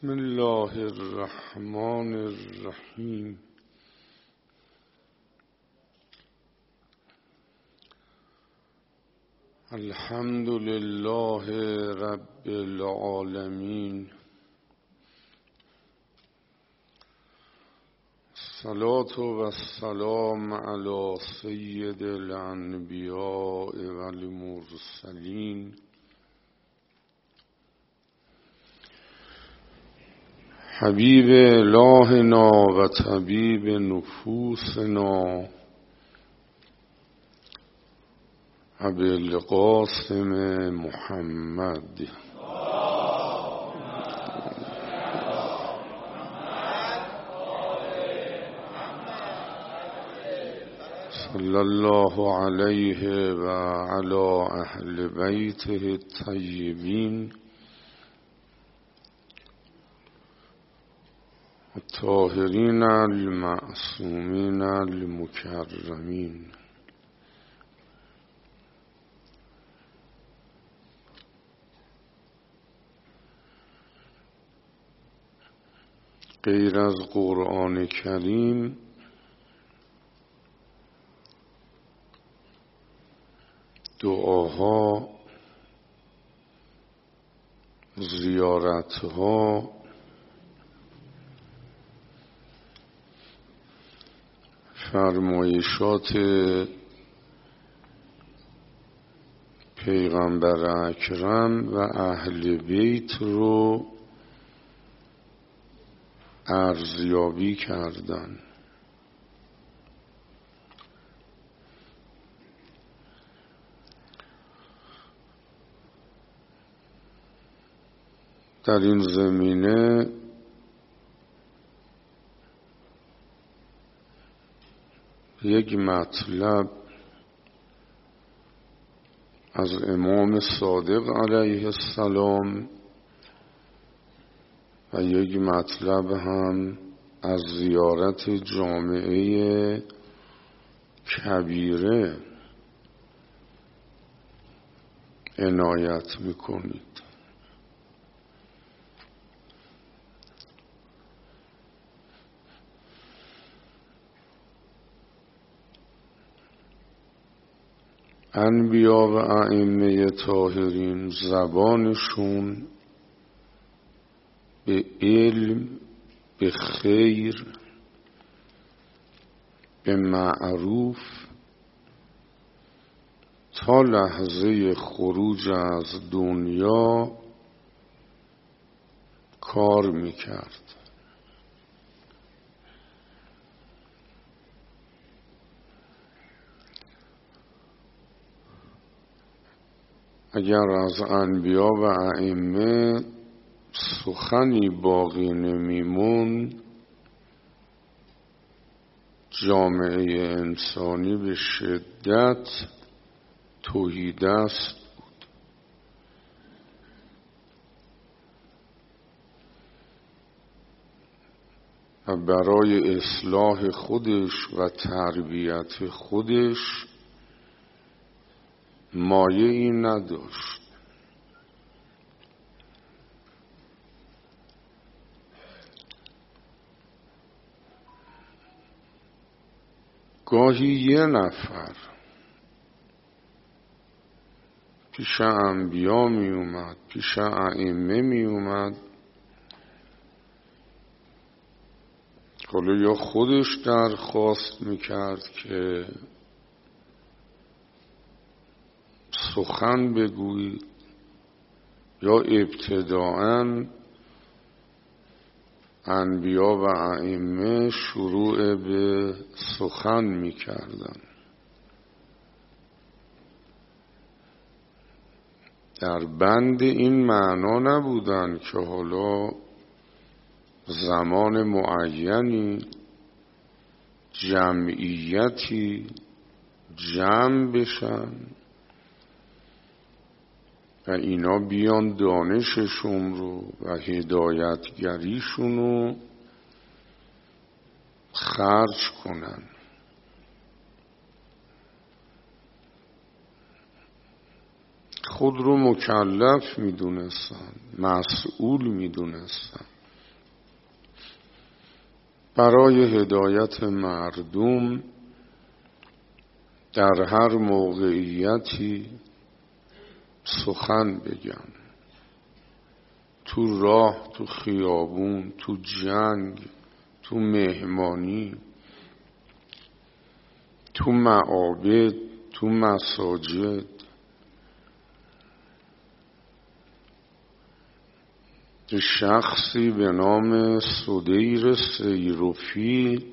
بسم الله الرحمن الرحیم. الحمد لله رب العالمین. الصلاة و السلام علی سید الانبیاء و المرسلین حبیب الهنا و طبیب نفوسنا ابوالقاسم محمد صلی الله علیه و علی اهل بیته الطیبین الطاهرین المعصومین المکرمین. غیر از قرآن کریم دعاها، زیارتها، فرمایشات پیغمبر اکرم و اهل بیت رو ارزیابی کردن. در این زمینه یک مطلب از امام صادق علیه السلام و یک مطلب هم از زیارت جامعه کبیره عنایت میکنید. انبیا و ائمه طاهرین زبانشون به علم، به خیر، به معروف تا لحظه خروج از دنیا کار میکرد. اگر از انبیا و ائمه سخنی باقی نمیمون، جامعه انسانی به شدت تهیدست بود. و برای اصلاح خودش و تربیت خودش مایه‌ای نداشت. گاهی یه نفر پیش انبیا می اومد، پیش ائمه می اومد، حالا یا خودش درخواست میکرد که سخن بگویید، یا ابتداءً انبیا و ائمه شروع به سخن میکردن. در بند این معنا نبودن که حالا زمان معینی جمعیتی جمع بشن و اینا بیان دانششون رو و هدایتگریشون رو خرج کنن. خود رو مکلف میدونستن، مسئول میدونستن. برای هدایت مردم در هر موقعیتی سخن بگم، تو راه، تو خیابون، تو جنگ، تو مهمانی، تو معابد، تو مساجد. شخصی به نام سدیر سیرفی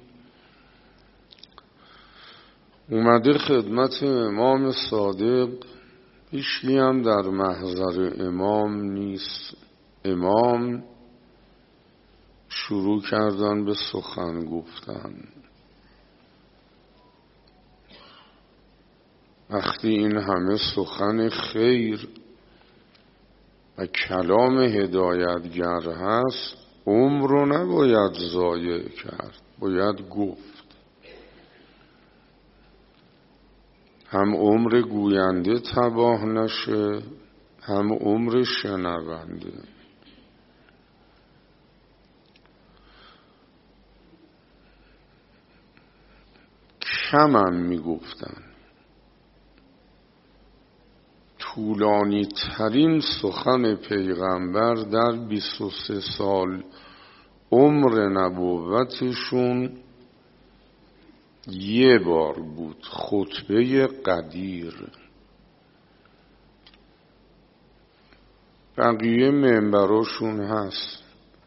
اومده خدمت امام صادق. هیچکی هم در محضر امام نیست. امام شروع کردن به سخن گفتن. وقتی این همه سخن خیر و کلام هدایتگر هست، عمر رو نباید ضایع کرد، باید گفت. هم عمر گوینده تباه نشه، هم عمر شنونده. کمم میگفتن. طولانی ترین سخن پیغمبر در 23 سال عمر نبوتشون یه بار بود، خطبه قدیر. بقیه منبراشون هست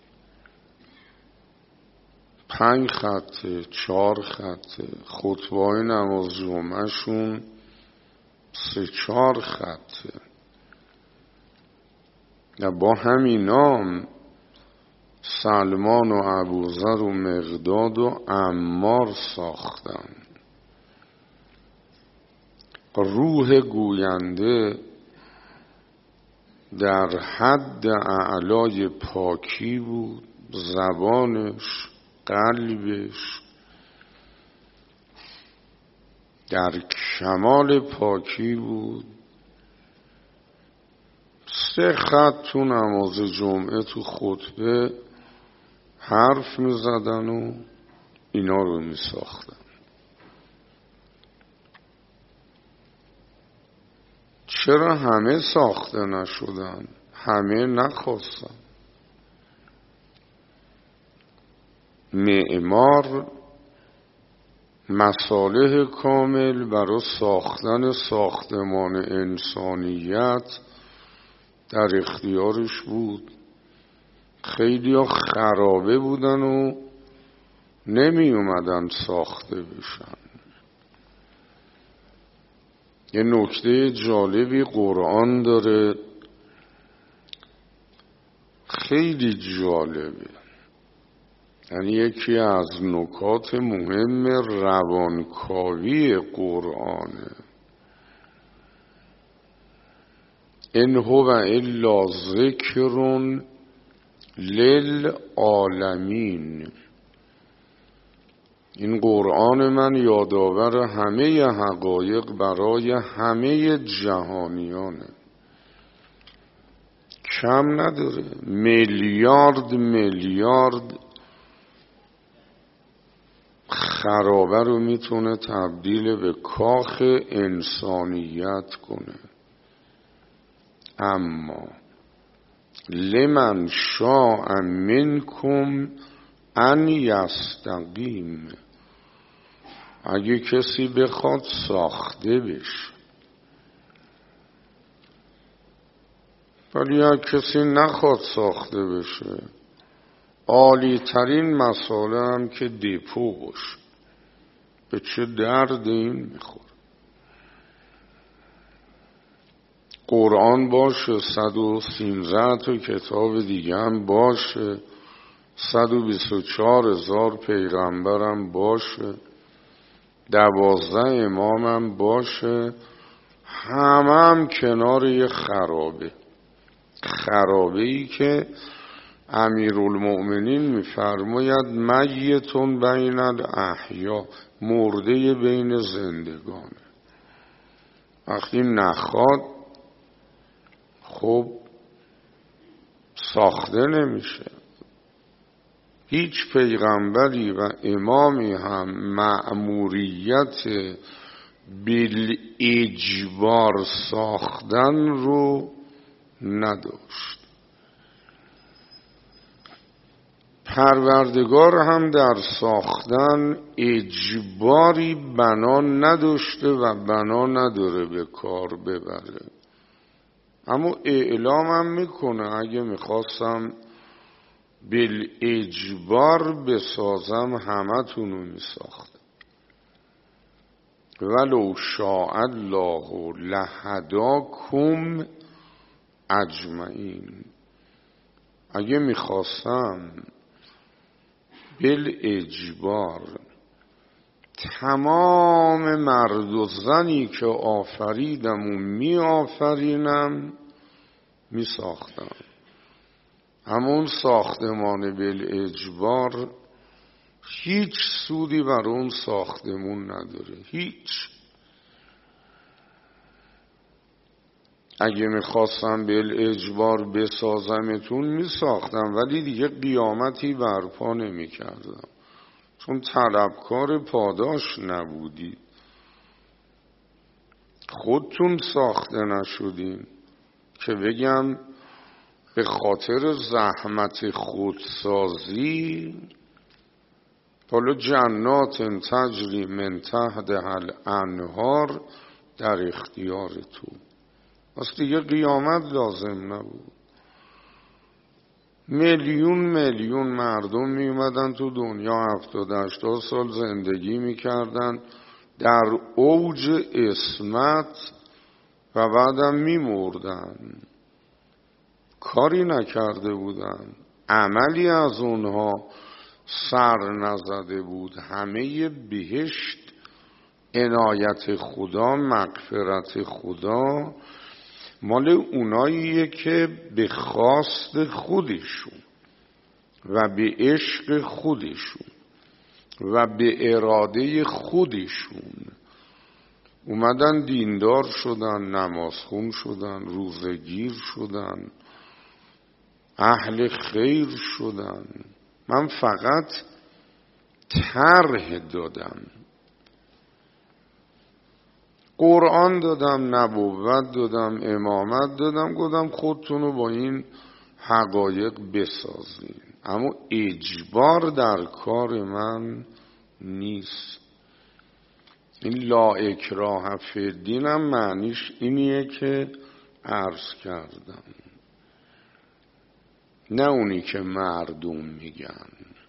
5 خطه 4 خطه، خطبه‌های نماز جمعه شون 3-4 خطه. و با همینام سلمان و ابوذر و مقداد و عمار ساختن. روح گوینده در حد اعلای پاکی بود، زبانش، قلبش در کمال پاکی بود. 3 خط تو نماز جمعه تو خطبه حرف می زدن و اینا رو می ساختن. چرا همه ساخته نشدن؟ همه نخواستن. معمار مصالح کامل برای ساختن ساختمان انسانیت در اختیارش بود. خیلی ها خرابه بودن و نمی اومدن ساخته بشن. یه نکته جالبی قرآن داره، خیلی جالبه. یعنی یکی از نکات مهم روانکاوی قرآنه. ان هو الا ذکر للعالمین. این قرآن من یادآور همه حقایق برای همه جهانیانه. کم نداره. میلیارد خرابه رو میتونه تبدیل به کاخ انسانیت کنه. اما لمن شاء منکم ان یستقیم. اگه کسی بخواد ساخته بشه، ولی اگه کسی نخواد ساخته بشه، عالی ترین مسئله هم که دیپو باشه، به چه درد این میخوره؟ قرآن باشه، 113 تا کتاب دیگه هم باشه، 124,000 پیغمبرم باشه، 12 امامم باشه، هم کنار یه خرابه‌ای که امیرالمؤمنین میفرماید میتون بین الاحیا، مرده بین زندگانه. وقتی نخواد خب ساخته نمیشه. هیچ پیغمبری و امامی هم مأموریت بالاجبار ساختن رو نداشت. پروردگار هم در ساختن اجباری بنا نداشته و بنا نداره به کار ببره، اما اعلامم میکنه اگه میخواستم بالاجبار بسازم همتونو میساختم. ولو شاء الله لهداکم اجمعین. اگه میخواستم بالاجبار تمام مرد و زنی که آفریدم و می آفرینم می ساختم. همون ساختمان بالاجبار هیچ سودی بر اون ساختمون نداره، هیچ. اگه میخواستم بالاجبار بسازمتون میساختم، ولی دیگه قیامتی برپا نمیکردم، چون طلبکار پاداش نبودید، خودتون ساخته نشدین که بگم به خاطر زحمت خودسازی حالا جنات تجری من تحتها الانهار در اختیار تو. پس دیگه قیامت لازم نبود. میلیون مردم می اومدن تو دنیا 70-80 سال زندگی می کردن در اوج عصمت و بعدم می مردن، کاری نکرده بودن، عملی از اونها سر نزده بود. همه بهشت عنایت خدا، مغفرت خدا مال اوناییه که به خواست خودشون و به عشق خودشون و به اراده خودشون اومدن دیندار شدن، نمازخون شدن، روزگیر شدن، اهل خیر شدن. من فقط طرح دادم، قرآن دادم، نبوت دادم، امامت دادم، گفتم خودتونو با این حقایق بسازین، اما اجبار در کار من نیست. این لا اکراه فی الدین هم معنیش اینیه که عرض کردم، نه اونی که مردم میگن.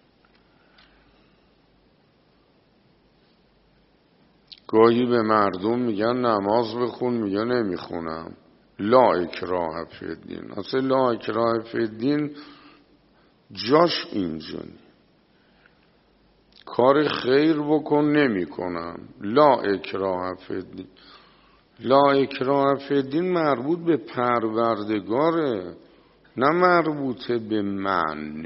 گاهی به مردم میگن نماز بخون، میگن نمیخونم. لا اکراه فی الدین، اصلا لا اکراه فی الدین جاش اینجا. کار خیر بکن، نمیکنم. لا اکراه فی الدین، لا اکراه فی الدین مربوط به پروردگاره، نه مربوطه به من.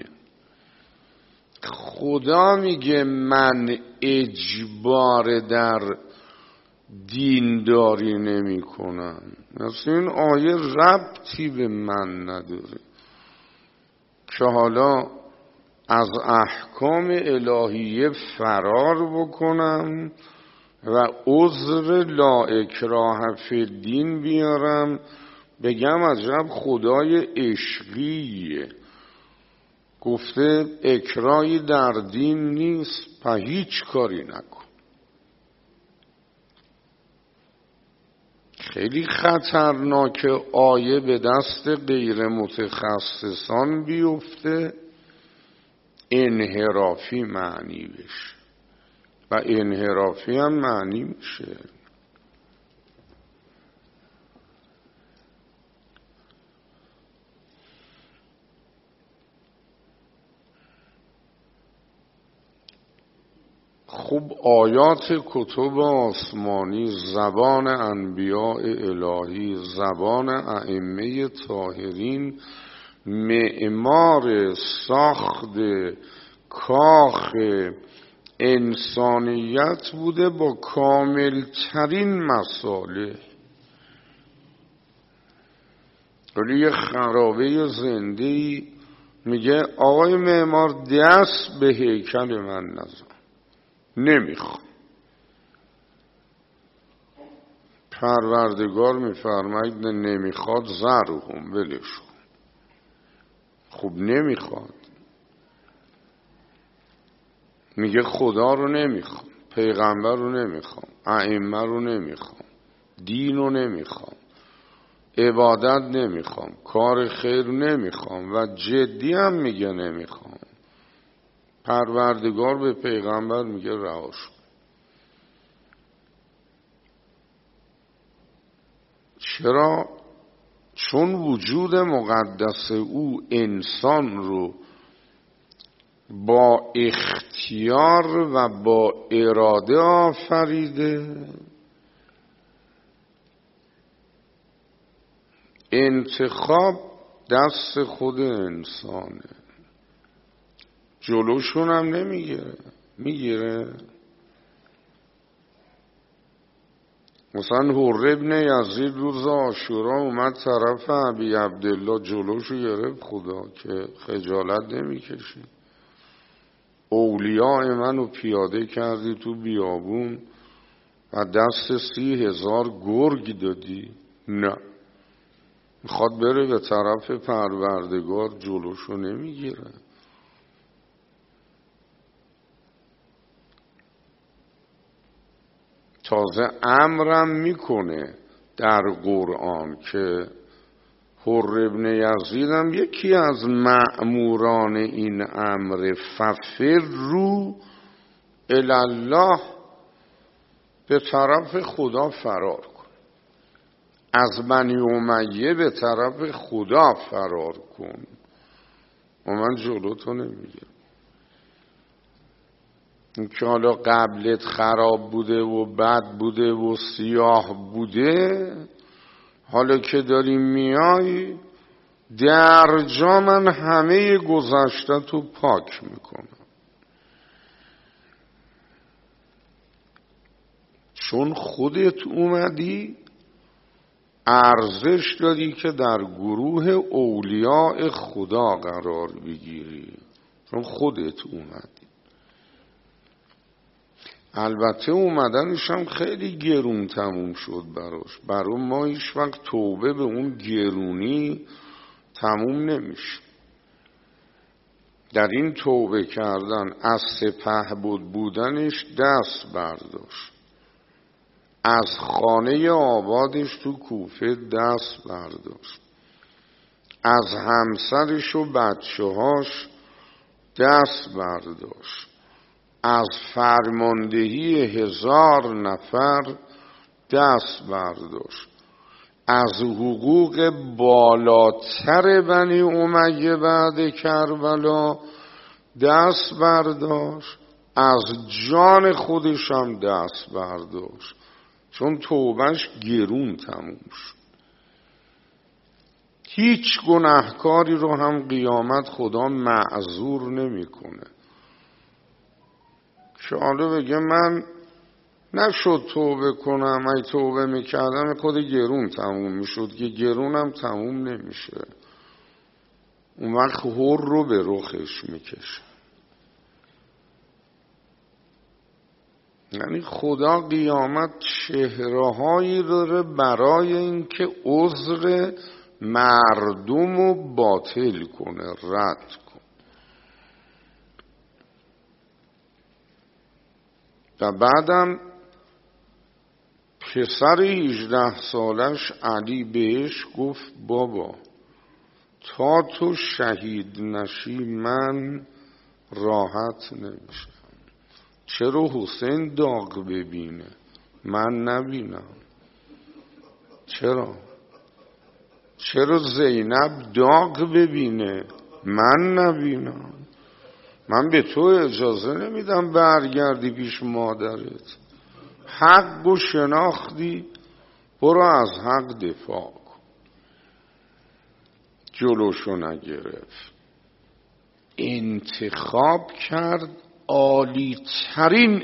خدا میگه من اجبار در دینداری نمی کنم. مثل این آیه ربطی به من نداره که حالا از احکام الهیه فرار بکنم و عذر لا اکراه فی الدین بیارم، بگم عجب خدای عشقیه، گفته اکراهی در دین نیست، پس هیچ کاری نکن. خیلی خطرناکه آیه به دست غیر متخصصان بیفته، انحرافی معنی بشه و انحرافی هم معنی میشه. خب آیات کتب آسمانی، زبان انبیاء الهی، زبان ائمه طاهرین، معمار ساخت کاخ انسانیت بوده با کاملترین مصالح. ولی یه خرابه زنده‌ای میگه آقای معمار دست به هیکل من نزن، نمیخوام. پروردگار میفرماید نمیخواد زرهم، ولش کن. خب نمیخواد، میگه خدا رو نمیخوام، پیغمبر رو نمیخوام، ائمه رو نمیخوام، دین رو نمیخوام، عبادت نمیخوام، کار خیر نمیخوام و جدی هم میگه نمیخوام. پروردگار به پیغمبر میگه رهاش کن. چرا؟ چون وجود مقدس او انسان رو با اختیار و با اراده آفریده. انتخاب دست خود انسانه، جلوشون هم نمیگیره، میگیره. مثلا حر ابن یزید روز عاشورا اومد طرف ابی عبدالله، جلوشو گرفت خدا که خجالت نمیکشی، اولیاء منو پیاده کردی تو بیابون و دست 30,000 گرگ دادی. نه، میخواد بره به طرف پروردگار، جلوشو نمیگیره. تازه امرم میکنه در قرآن که حر ابن یزید هم یکی از مأموران این امر، ففروا الی الله، به طرف خدا فرار کن. از بنی امیه به طرف خدا فرار کن و من جلوتو نمیگیرم. این که حالا قبلت خراب بوده و بد بوده و سیاه بوده، حالا که داری میای در جا من همه گذشته‌تو پاک میکنم. چون خودت اومدی ارزش داری که در گروه اولیاء خدا قرار بگیری، چون خودت اومدی. البته اومدنش هم خیلی گرون تموم شد براش. برای ما هیچ وقت توبه به اون گرونی تموم نمیشه. در این توبه کردن از سپهبد بودنش دست برداشت، از خانه آبادش تو کوفه دست برداشت، از همسرش و بچه‌هاش دست برداشت، از فرماندهی 1000 نفر دست برداشت، از حقوق بالاتر بنی امیه بعد کربلا دست برداشت، از جان خودش هم دست برداشت، چون توبهش گرون تموم شد. هیچ گناهکاری رو هم قیامت خدا معذور نمیکنه که حالا بگه من نشد توبه کنم، ای توبه میکردم خود گرون تموم میشد، که گرونم تموم نمیشه. اون وقت هر رو به رخش میکشه. یعنی خدا قیامت چهره‌هایی داره برای اینکه عذر مردم رو باطل کنه، رد کنه. و بعدم پسر 18 سالش علی بهش گفت بابا تا تو شهید نشی من راحت نمیشم. چرا حسین داغ ببینه من نبینم؟ چرا زینب داغ ببینه من نبینم؟ من به تو اجازه نمیدم برگردی پیش مادرت. حق و شناختی، برو از حق دفاع کن. جلوشو نگرفت، انتخاب کرد، عالی ترین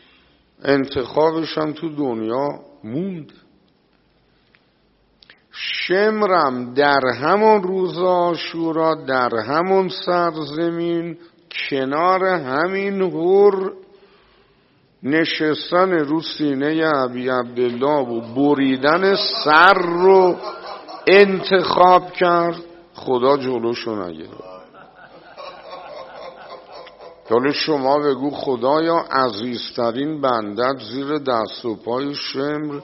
انتخابش هم تو دنیا موند. شمرم در همون روز عاشورا در همون سرزمین کنار همین هور نشستن رو سینه ابی عبدالله و بریدن سر رو انتخاب کرد. خدا جلوشو نگرفت. حالا شما بگو خدایا عزیزترین بندت زیر دست و پای شمر.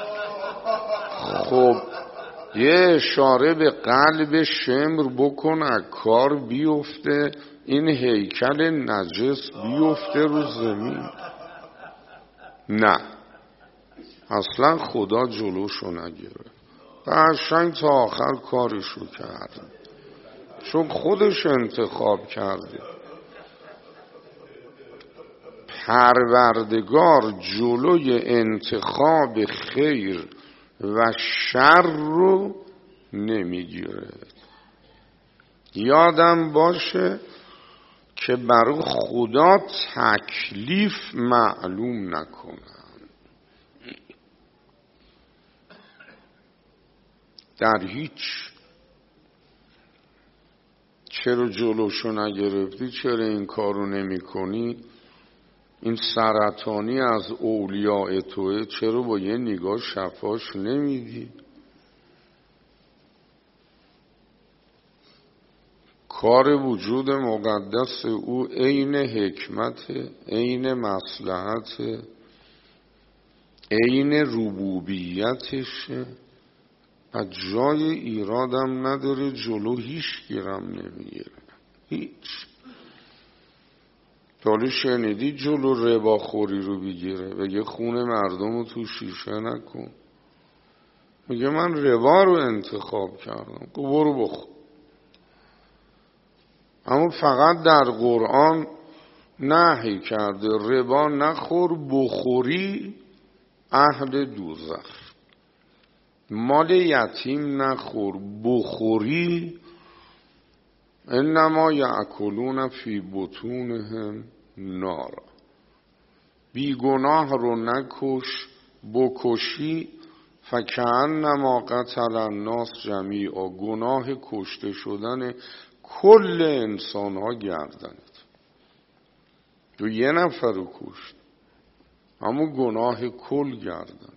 خب یه اشاره به قلب شمر بکن از کار بیفته، این هیکل نجس بیفته رو زمین. نه اصلا خدا جلوشو نگیره، قشنگ تا آخر کارشو کرده چون خودش انتخاب کرده. پروردگار جلوی انتخاب خیر و شر رو نمیگیره. یادم باشه که برای خدا تکلیف معلوم نکنم. در هیچ. چرا جلوشو نگرفتی؟ چرا این کارو نمی کنی؟ این سرطانی از اولیاء توه، چرا با یه نگاه شفاش نمیدی؟ کار وجود مقدس او عین حکمت، عین مصلحت، عین ربوبیتشه و جای ایرادم نداره. جلو هیچ گیرم نمیگیره، هیچ. حالا شنیدی جلو رباخوری رو بگیره، بگه خون مردم رو تو شیشه نکن، میگه من ربا رو انتخاب کردم، برو بخور. اما فقط در قرآن نهی کرده ربا نخور، بخوری اهل دوزخ. مال یتیم نخور، بخوری انما یأکلون فی بطونهم نارا. بیگناه رو نکش، بکشی فکأنما قتل الناس جمیعا. گناه کشته شدن کل انسان ها گردنت. تو یه نفر رو کشت اما گناه کل گردنت.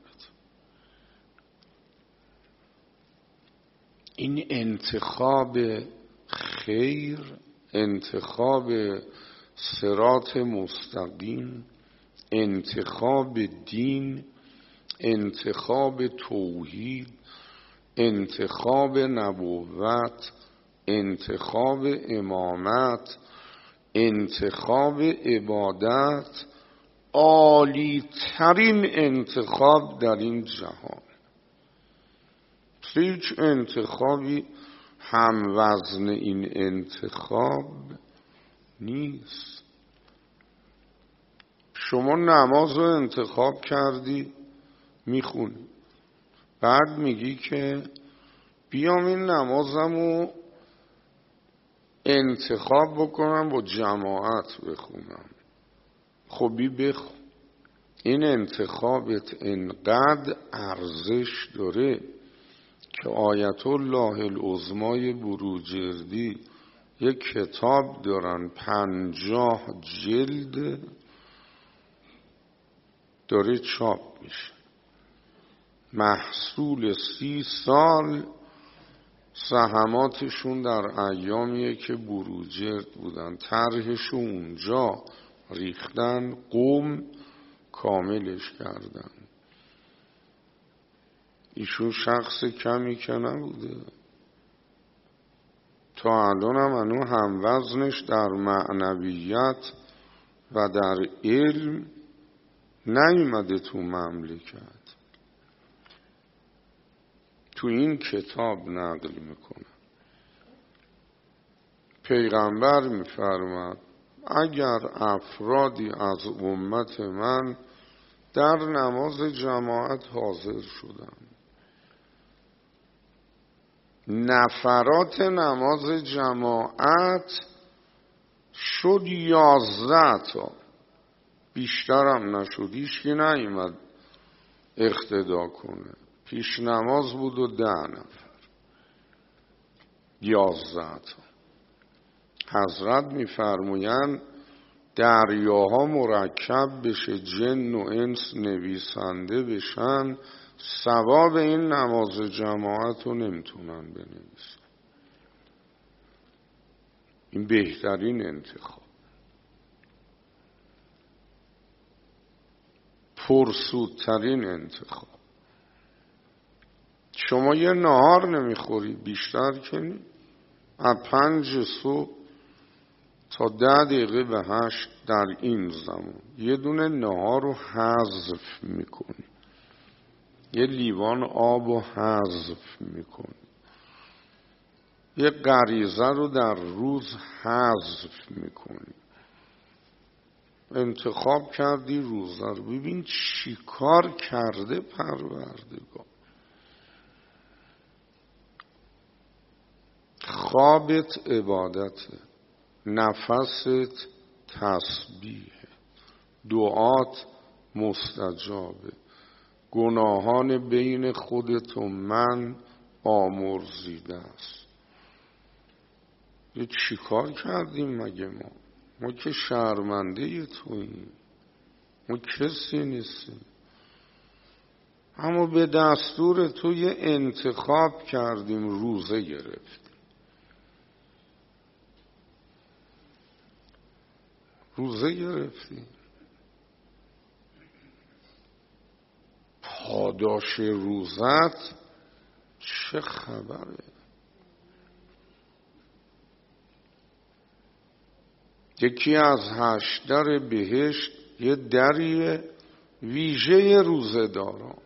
این انتخاب خیر، انتخاب صراط مستقیم، انتخاب دین، انتخاب توحید، انتخاب نبوت، انتخاب امامت، انتخاب عبادت، عالی ترین انتخاب در این جهان. هیچ انتخابی هم وزن این انتخاب نیست. شما نماز رو انتخاب کردی میخونی، بعد میگی که بیام این نمازم رو انتخاب بکنم با جماعت بخونم. خب بخون. این انتخابت انقدر ارزش داره که آیت الله العظمای بروجردی یک کتاب دارن 50 جلد داره چاپ میشه، محصول 30 سال سهماتشون در ایامیه که بروجرد بودن، طرحشو اونجا ریختن، قم کاملش کردن. ایشون شخص کمی که نبوده، تا الان هم انو هموزنش در معنویت و در علم نیومده تو مملکت. تو این کتاب نقل میکنه. پیغمبر میفرماد اگر افرادی از امت من در نماز جماعت حاضر شدن، نفرات نماز جماعت شد 11 تا، بیشترم نشد، هیچکی نیامد اقتدا کنه، پیش نماز بود و 10 نفر. 11 تا. حضرت میفرمایند دریاها مرکب بشه، جن و انس نویسنده بشن، ثواب این نماز جماعت رو نمیتونن بنویسن. این بهترین انتخاب، پرسودترین انتخاب. شما یه نهار نمیخوری، بیشتر که نی، از 5 صبح تا 10 دقیقه به 8 در این زمان یه دونه نهار رو حذف میکنی، یه لیوان آب رو حذف میکنی، یه غریزه رو در روز حذف میکنی. انتخاب کردی روزه رو، ببین چی کار کرده پروردگار. خوابت عبادته، نفست تسبیح، دعات مستجابه، گناهان بین خودت و من آمرزیده است. یه چی کار کردیم مگه ما که شرمنده توییم، ما کسی نیستیم، اما به دستور تو یه انتخاب کردیم، روزه گرفتیم. روزه گرفتیم. پاداش روزت چه خبره؟ یکی از 8 در بهشت یه دریه ویژه روزه‌داران.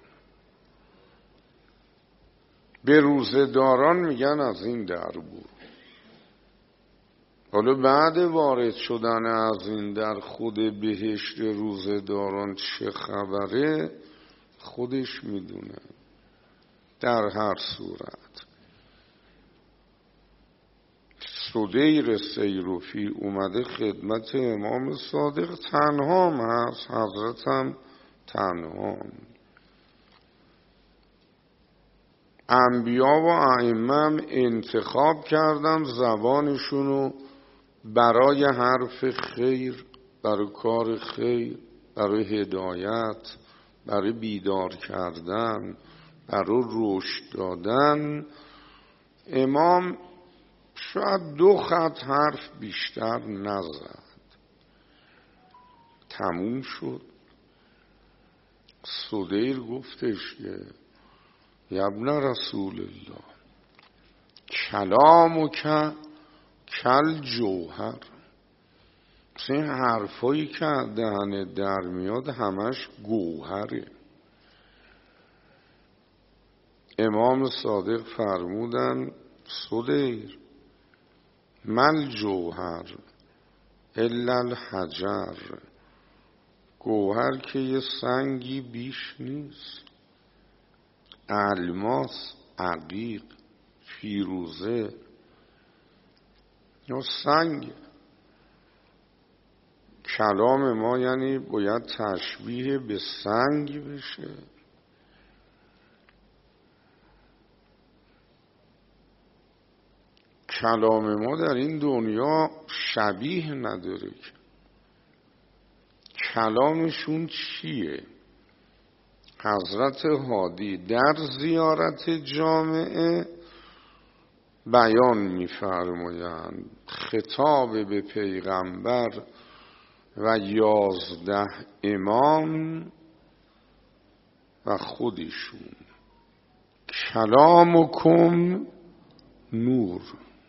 به روزه‌داران میگن از این در برو. حالا بعد وارد شدن از این در خود بهشت روزه‌داران چه خبره خودش میدونه. در هر صورت سدیر سیروفی اومده خدمت امام صادق، تنها هم هست، حضرت هم تنها هم. انبیا و ائمه هم انتخاب کردن زبانشونو برای حرف خیر، برای کار خیر، برای هدایت، برای بیدار کردن، برای رشد دادن. امام شاید 2 خط حرف بیشتر نزد، تموم شد. سدیر گفتش که ابن رسول الله کلامک کل جوهر، این حرفایی که دهن در میاد همش گوهره. امام صادق فرمودن سدیر مل جوهر الا الحجر، گوهر که یه سنگی بیش نیست، الماس، عقیق، فیروزه یا سنگ. کلام ما یعنی باید تشبیه به سنگ بشه. کلام ما در این دنیا شبیه نداره که. کلامشون چیه؟ حضرت هادی در زیارت جامعه بیان می‌فرمایند خطاب به پیغمبر و 11 امام و خودشون، کلامکم نور.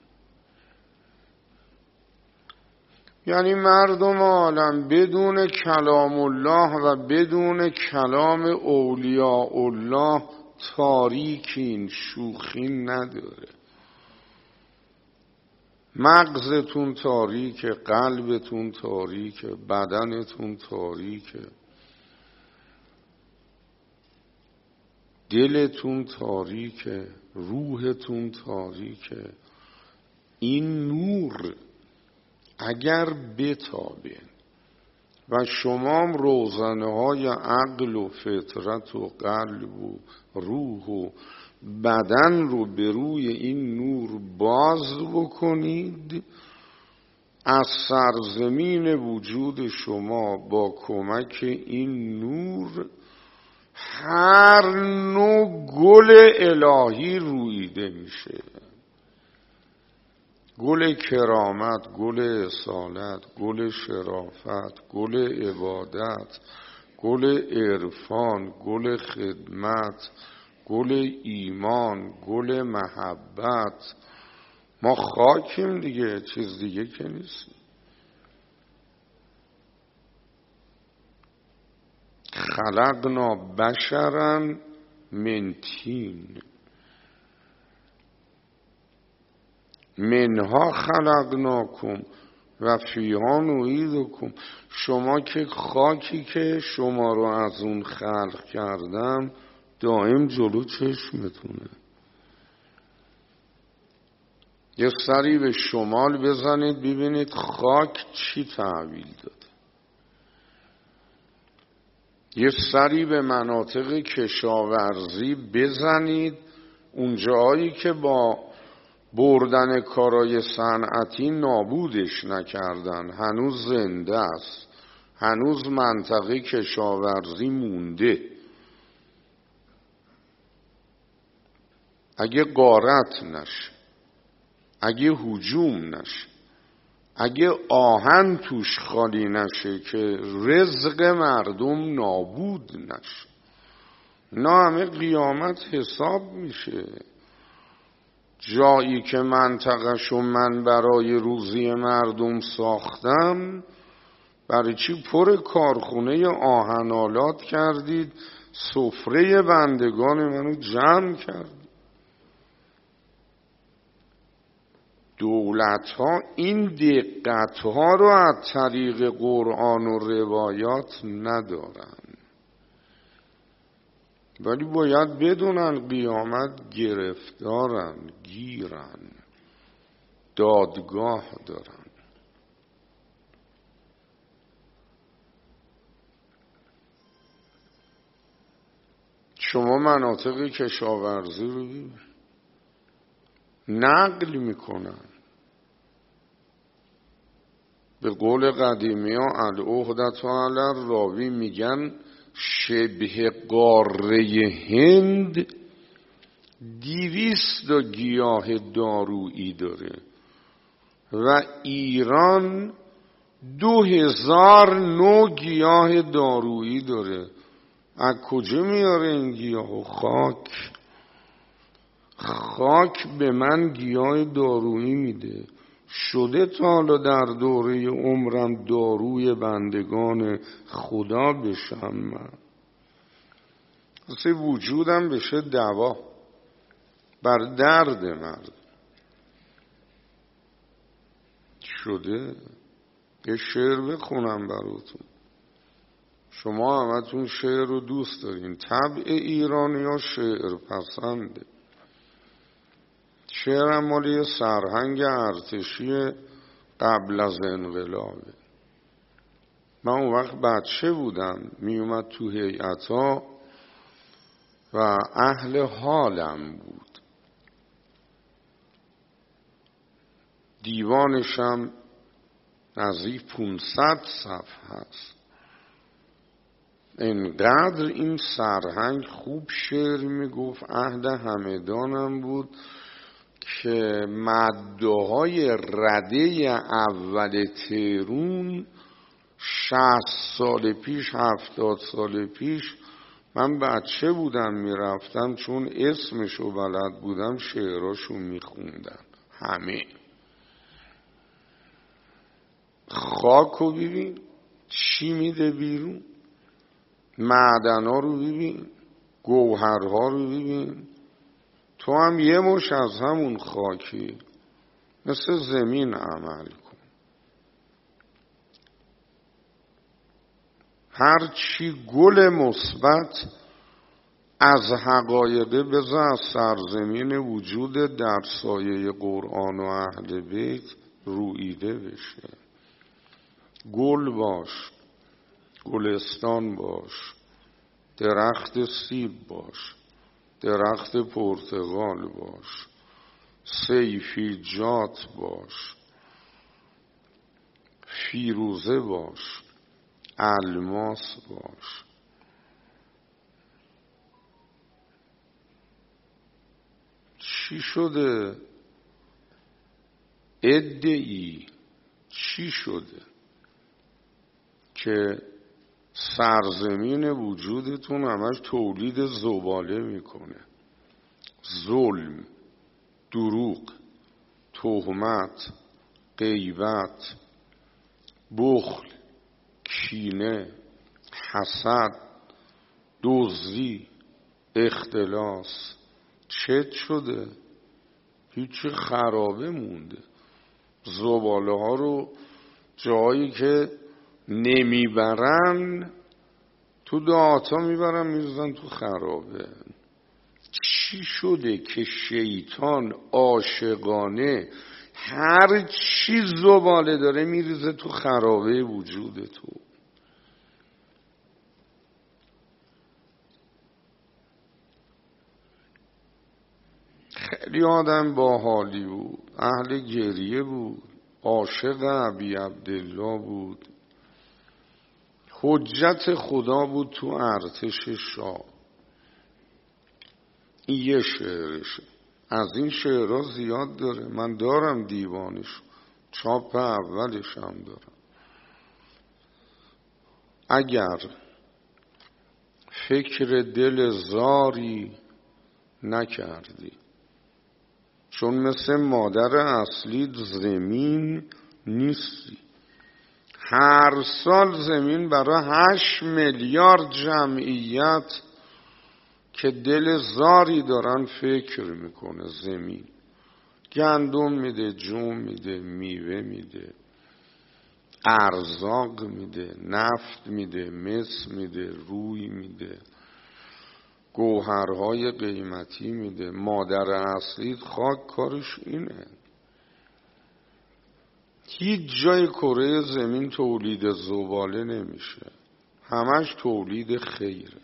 یعنی مردم عالم بدون کلام الله و بدون کلام اولیاء الله تاریکین، شوخی نداره. مغزتون تاریکه، قلبتون تاریکه، بدنتون تاریکه، دلتون تاریکه، روحتون تاریکه. این نور اگر بتابه و شما روزنه های عقل و فطرت و قلب و روح و بدن رو به روی این نور باز بکنید، از سرزمین وجود شما با کمک این نور هر نوع گل الهی رویده میشه. گل کرامت، گل اصالت، گل شرافت، گل عبادت، گل عرفان، گل خدمت، گل ایمان، گل محبت. ما خاکیم دیگه، چیز دیگه که نیست. خلقنا بشرا من طین منها خلقناکم و فیها نعیدکم. شما که خاکی که شما رو از اون خلق کردم دائم جلو چشمتونه. یه سری به شمال بزنید ببینید خاک چی تحویل داده. یه سری به مناطق کشاورزی بزنید، اون جایی که با بردن کارای صنعتی نابودش نکردن هنوز زنده است، هنوز منطقه کشاورزی مونده. اگه غارت نشه، اگه هجوم نشه، اگه آهن توش خالی نشه که رزق مردم نابود نشه، نه همه قیامت حساب میشه. جایی که منطقه‌شو من برای روزی مردم ساختم، برای چی پر کارخونه آهن‌آلات کردید، سفره بندگان منو جمع کردید؟ دولت ها این دقت ها رو از طریق قرآن و روایات ندارن، ولی باید بدونن قیامت گرفتارن، گیرن، دادگاه دارن. شما مناطق کشاورزی رو نقل میکنن. به قول قدیمی ها العهدة علی الراوی میگن شبه قاره هند 200 گیاه دارویی داره و ایران 2000 نوع گیاه دارویی داره. از کجا میاره این گیاه؟ خاک به من گیاه دارویی میده. شده تا حالا در دوره عمرم داروی بندگان خدا بشم؟ من اصلا وجودم بشه دوا بر درد مرد شده. یه شعر بخونم براتون، شما همتون شعر رو دوست دارین. طبع ایرانی ها شعر پسنده. شعرم مال یه سرهنگ ارتشی قبل از انقلابه. من اون وقت بچه بودم، می اومد تو هیئت‌ها و اهل حالم بود. دیوانشم نزدیک 500 صفحه هست. انقدر این سرهنگ خوب شعر میگفت، اهل همدانم بود که مده‌های رده اول تهرون 60 سال پیش 70 سال پیش من بچه بودم میرفتم، چون اسمشو بلد بودم شعراشو میخوندن همه. خاکو ببین چی میده بیرون، معدن‌ها رو ببین، گوهرها رو ببین. تو هم یه مش از همون خاکی، مثل زمین عمل کن. هر چی گل مثبت از حقایقه بذار از سرزمین وجود در سایه قرآن و اهل بیت رویده بشه. گل باش، گلستان باش، درخت سیب باش، درخت پرتقال باش، سیفیجات باش، فیروزه باش، الماس باش. چی شده؟ ادعی چی شده که سرزمین وجودتون همش تولید زباله میکنه؟ ظلم، دروغ، تهمت، غیبت، بخل، کینه، حسد، دزدی، اختلاس. چت شده؟ هیچی خرابه مونده. زباله ها رو جایی که نمیبرن تو دهاتا میبرن میرزن تو خرابه. چی شده که شیطان عاشقانه هر چی زباله داره میریزه تو خرابه وجود تو؟ خیلی آدم باحالی بود، اهل گریه بود، عاشق ابی عبدالله بود، حجت خدا بود تو ارتش شاه. این یه شعرشه. از این شعرها زیاد داره، من دارم دیوانش، چاپ اولش هم دارم. اگر فکر دل زاری نکردی، چون مثل مادر اصلی زمین نیستی. هر سال زمین برای 8 میلیارد جمعیت که دل زاری دارن فکر میکنه. زمین گندم میده، جو میده، میوه میده، ارزاق میده، نفت میده، مس میده، روی میده، گوهرهای قیمتی میده. مادر اصلی خاک کارش اینه. هیچ جای کره زمین تولید زباله نمیشه، همش تولید خیره.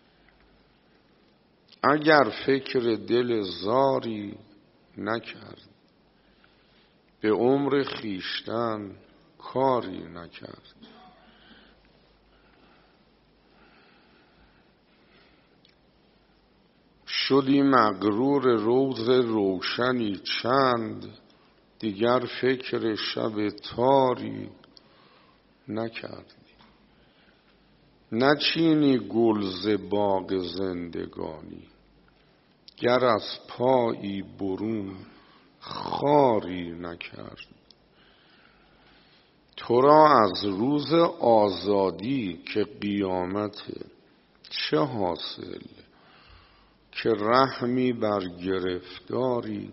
اگر فکر دل زاری نکرد، به عمر خیشتن کاری نکرد. شدی مغرور روز روشنی چند، دیگر فکر شب تاری نکردی. نچینی گل ز باغ زندگانی، گر از پایی برون خاری نکرد. تو را از روز آزادی که قیامته چه حاصل، که رحمی بر گرفتاری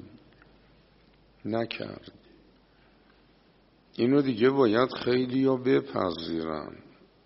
نکرد. اینو دیگه باید خیلی ها بپذیرن.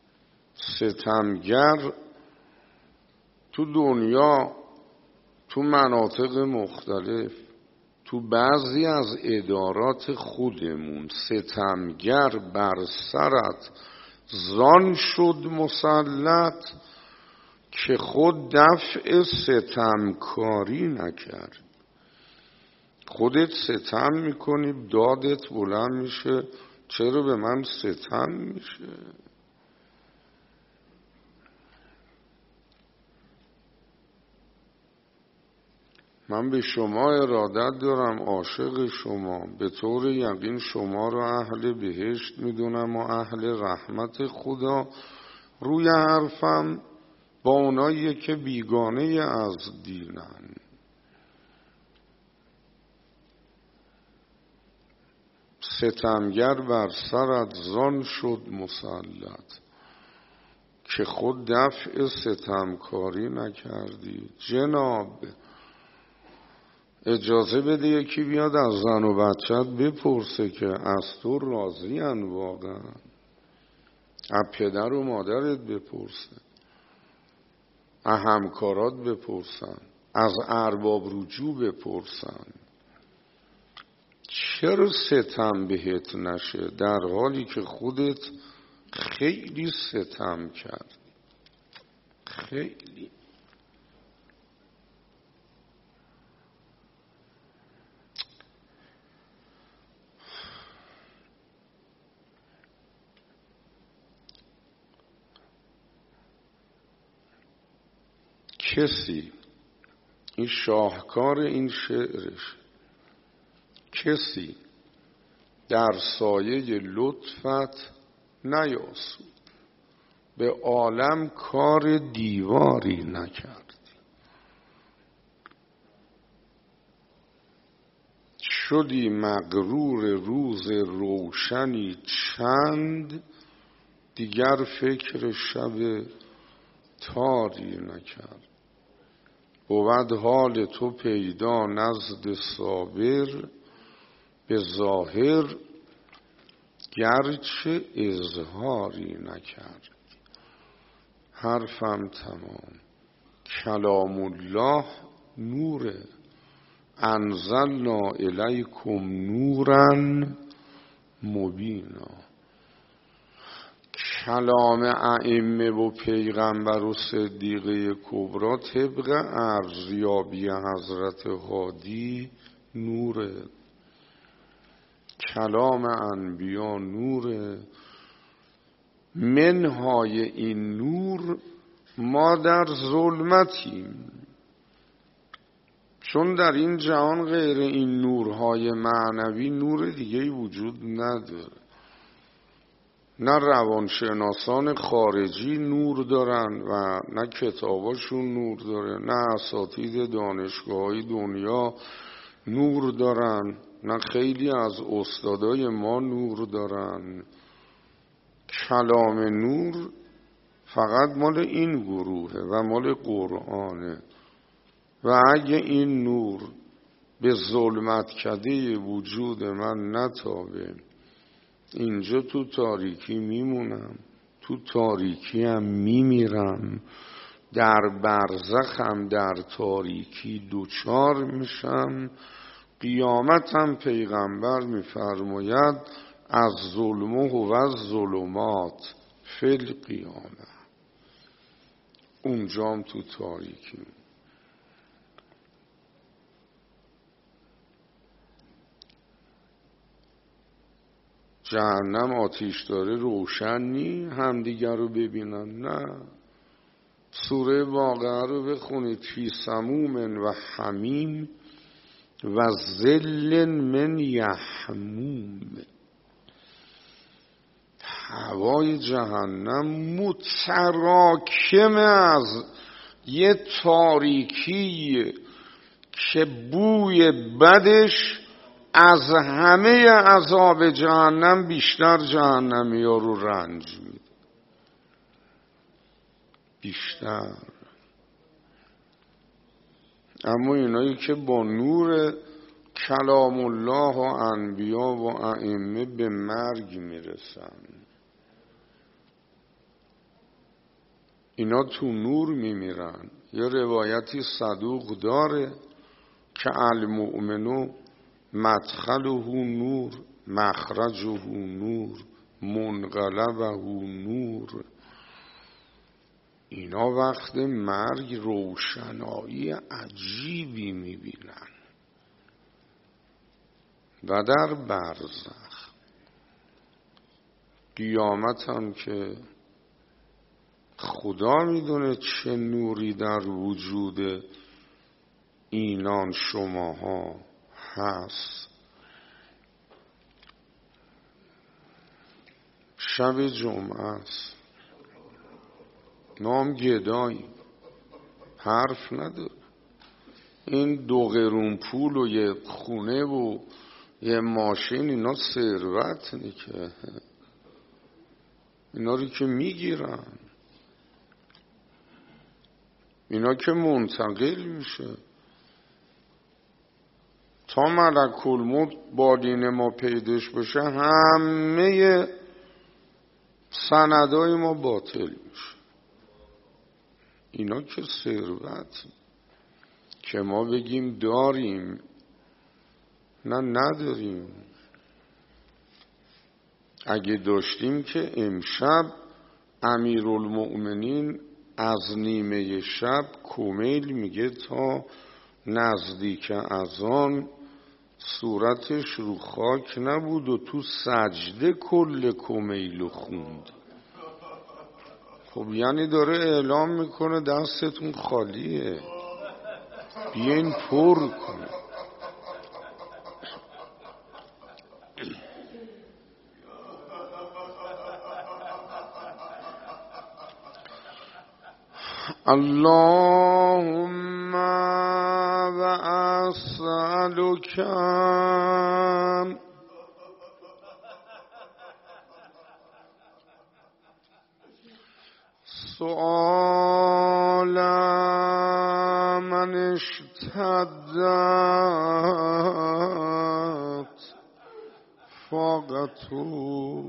ستمگر تو دنیا، تو مناطق مختلف، تو بعضی از ادارات خودمون، ستمگر بر سرت زان شد مسلط که خود دفع ستمکاری نکرد. خودت ستم میکنی، دادت بلند میشه، چرا به من ستم میشه؟ من به شما ارادت دارم، عاشق شما، به طور یقین شما رو اهل بهشت میدونم و اهل رحمت خدا. روی حرفم با اونایی که بیگانه از دینن. ستمگر بر سرت زان شد مسلط که خود دفع ستمکاری نکردی. جناب اجازه بده یکی بیاد از زن و بچت بپرسه که از تو راضی ان واقعا. از پدر و مادرت بپرسه، از همکارات بپرسن، از ارباب رجوع بپرسن. چرا ستم بهت نشه در حالی که خودت خیلی ستم کردی؟ خیلی. کسی، این شاهکار این شعرش، کسی در سایه لطفت نیاسود، به عالم کار دیواری نکردی. شدی مغرور روز روشنی چند، دیگر فکر شب تاری نکرد. بود حال تو پیدا نزد صابر، به ظاهر گرچه اظهاری نکرد. حرفم تمام، کلام الله نوره، انزلنا الیکم نورا مبینا. کلام ائمه و پیغمبر و صدیقه کبرا طبق ارزیابی حضرت هادی نوره، کلام انبیا نوره. منهای این نور ما در ظلمتیم، چون در این جهان غیر این نورهای معنوی نور دیگه‌ای وجود نداره. نه روانشناسان خارجی نور دارن و نه کتاباشون نور داره، نه اساتید دانشگاه‌های دنیا نور دارن، نه خیلی از استادای ما نور دارن. کلام نور فقط مال این گروهه و مال قرآنه. و اگه این نور به ظلمت کده وجود من نتابه، اینجا تو تاریکی میمونم، تو تاریکی هم میمیرم، در برزخم در تاریکی دوچار میشم. قیامتم پیغمبر میفرماید از ظلمه و از ظلمات فی القیامه، اونجام تو تاریکی. جهنم آتیش داره روشن نی همدیگر رو ببینن؟ نه. سوره واقعه رو بخونید، فی سموم و حمیم و ظل من یحموم. هوای جهنم متراکم از یه تاریکی که بوی بدش از همه عذاب جهنم بیشتر جهنمی ها رو رنج میده، بیشتر. اما اینایی که با نور کلام الله و انبیا و ائمه به مرگ میرسن، اینا تو نور میمیرن. یه روایتی صدوق داره که المؤمنو مدخله نور مخرجه نور منقلبه نور. اینا وقت مرگ روشنایی عجیبی میبینن. و در برزخ قیامت هم که خدا میدونه چه نوری در وجود اینان شماها هست. شب جمعه است، نام گدایی، حرف نداره. این 2 قرون پول و یه خونه و یه ماشین اینا ثروت نیکه، اینا رو که میگیرن، اینا که منتقل میشه. تا ملک الموت بالین ما پیداش بشه همه سندای ما باطل میشه. اینا که ثروت که ما بگیم داریم، نه نداریم. اگه داشتیم که امشب امیرالمؤمنین از نیمه شب کمیل میگه تا نزدیک اذان صورتش رو خاک نبود و تو سجده کل کمیل خوند. خب یعنی داره اعلام میکنه دستتون خالیه، بیاین پر کنه. اللهم و اسألک سؤال من اشتدت فاقته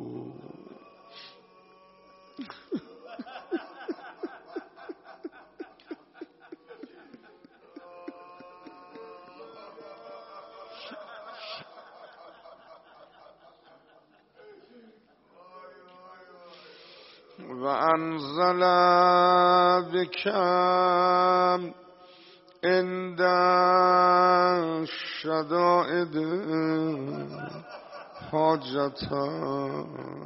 و انزل بکم عند الشدائد حاجتا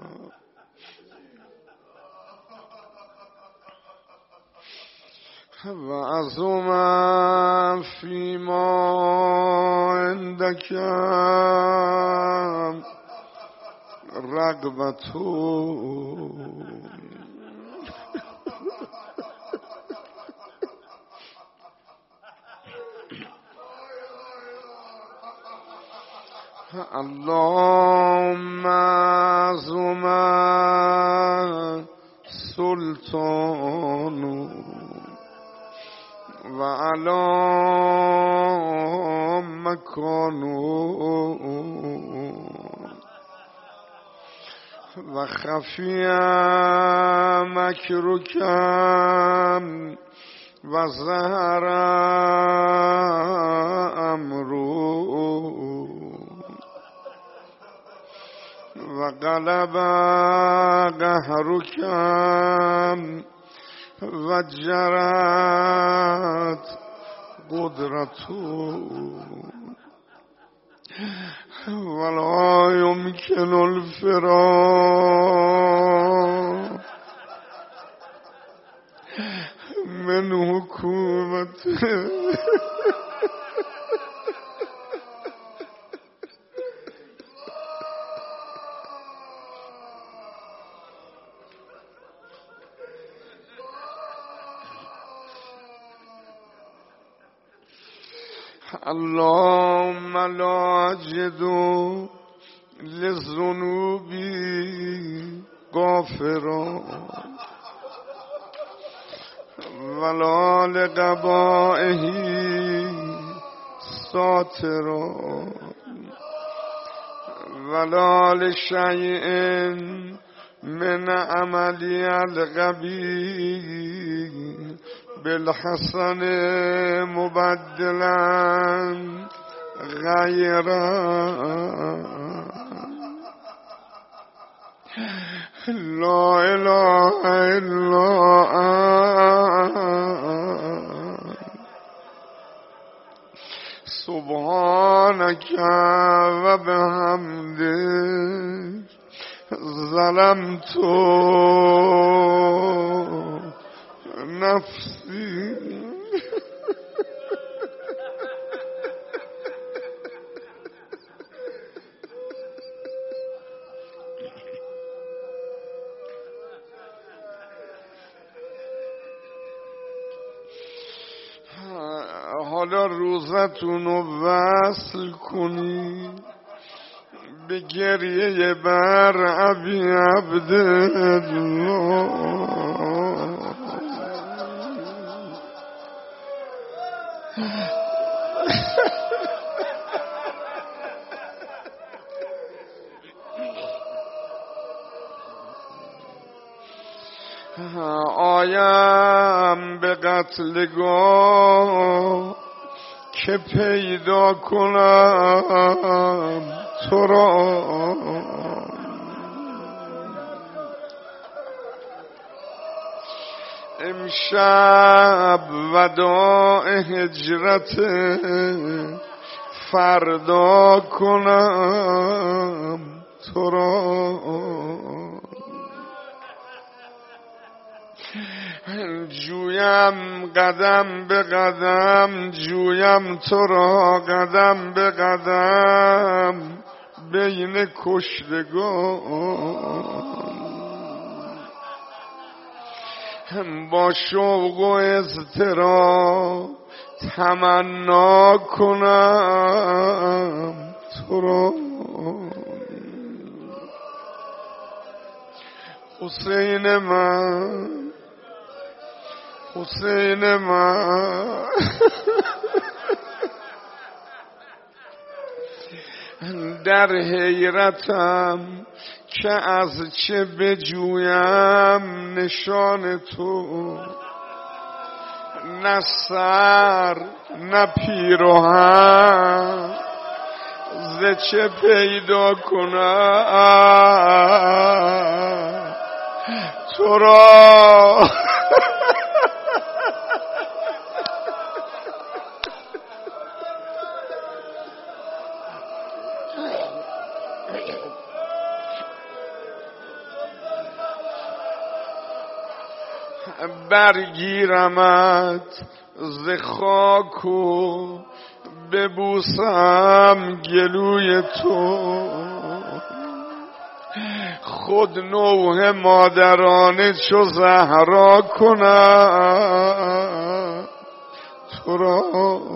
و عظم فیما عندک رغبتو اللهم عظم سلطان و علی مکانو و خفی مکرکم و ظهر امرو و غلب قهرکم و جرت قدرتو ولا يمكن الفرار من حکومته اللهم لا أجد للذنوب غافرا ولا لقبائه ساترا ولا لشيء من عملي القبيح بالحسن مبدلا غيرا لا إله إلا أنت سبحانك وبحمدك ظلمت نفسی. حالا روزتون رو وصل کنید به گریه بر ابی عبدالله. آیم به قتلگاه که پیدا کنم تو را، امشب وداع هجرت فردا کنم تو را. جویم قدم به قدم، جویم تو را قدم به قدم بین کشتگان. با شوق و اضطراب تمنا کنم تو را. حسین من، حسین من در حیرتم که از چه بجویم نشان تو، نه سر نه پیراهن ز چه پیدا کنم تو را. برگیرمت ز خاک و ببوسم گلوی تو، خود نوح مادرانه چو زهرا کنم تو را.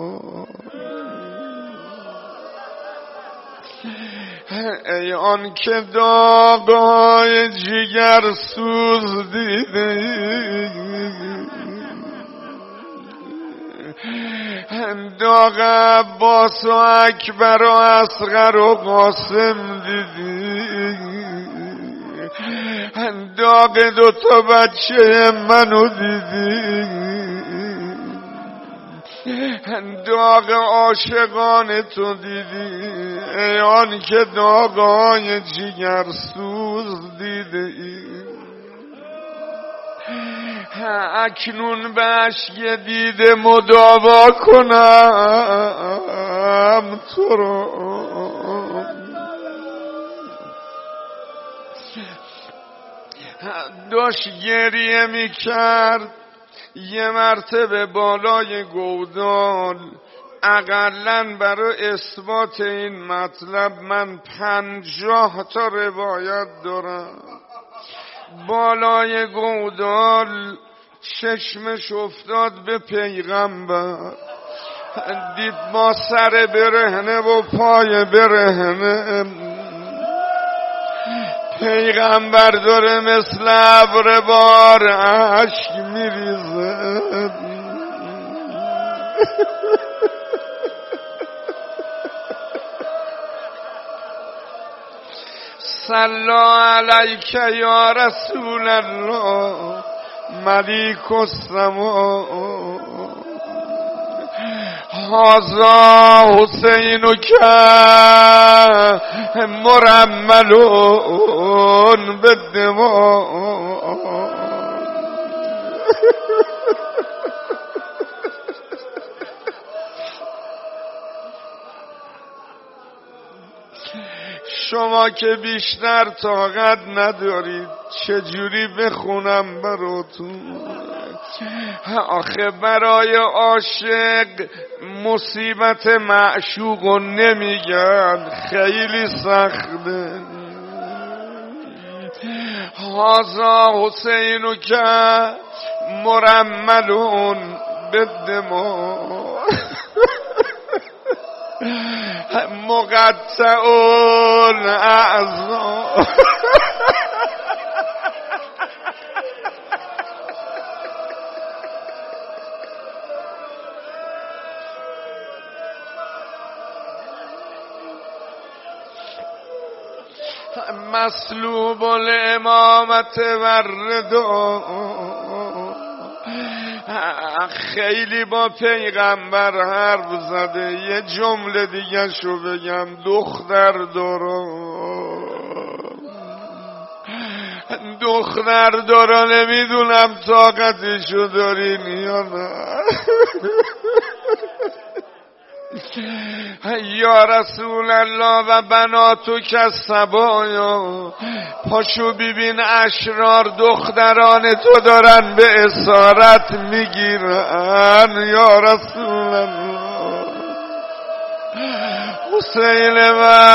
ای آن که داغای جگر سوز دیدی، داغ عباس و اکبر و اصغر و قاسم دیدی، داغ دوتا بچه منو دیدی، داغ عاشقان تو دیدی. ای آن که داغای جگر سوز دیده ای، اکنون به اشک دیده مداوا کنم تو را. داشت گریه می کرد یه مرتبه بالای گودال. اقلن برای اثبات این مطلب من 50 تا روایت دارم. بالای گودال چشمش افتاد به پیغمبر، دید با سر برهنه و پای برهنه پیغمبر داره مثل ابر بار اشک میریزه. صلی علیک یا رسول الله ملیک السما، هذا حسین که مرملون بالدماء. شما که بیشتر طاقت ندارید چجوری بخونم براتون؟ آخه برای عاشق مصیبت معشوقو نمیگن، خیلی سخته. هذا حسین که مرملون بالدماء مقطع الاعضاء. مسلوب الامامت والرضا. خیلی با پیغمبر حرف زده. یه جمله دیگه شو بگم، دختر دارا نمیدونم طاقتشو دارین یا نه. یا رسول الله و بناتو که سبایا، پاشو ببین اشرار دختران تو دارن به اسارت میگیرن. یا رسول الله حسین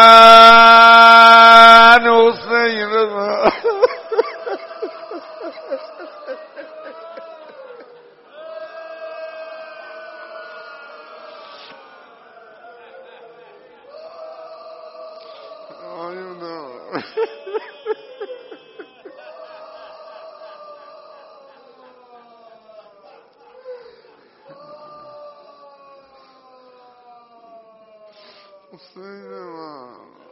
من، حسین من. حسین من